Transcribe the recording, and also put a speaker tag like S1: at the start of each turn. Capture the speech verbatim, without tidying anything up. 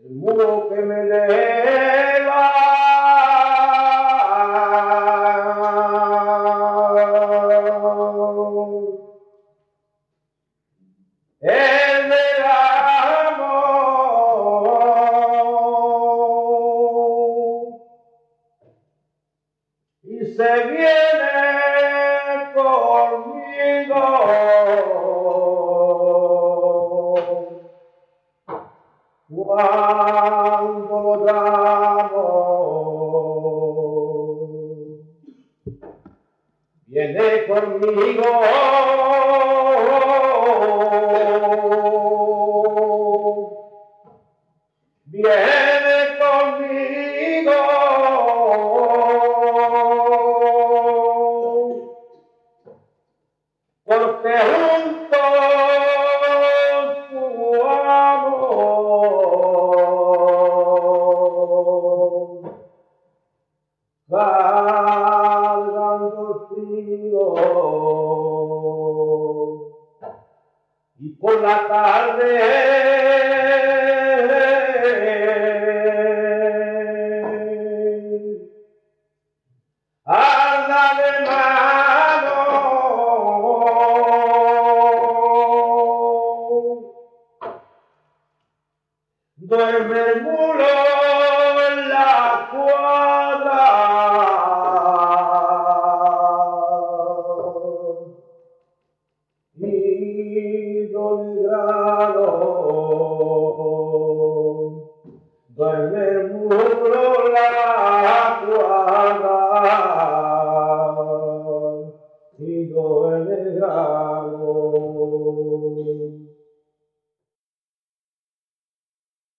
S1: el muro que me eleva. El del amor y se viene conmigo cuando damos viene conmigo. Viene conmigo, porque juntos jugamos, cargando el frío, y por la tarde anda de mano, duerme el mulo en la cuadra.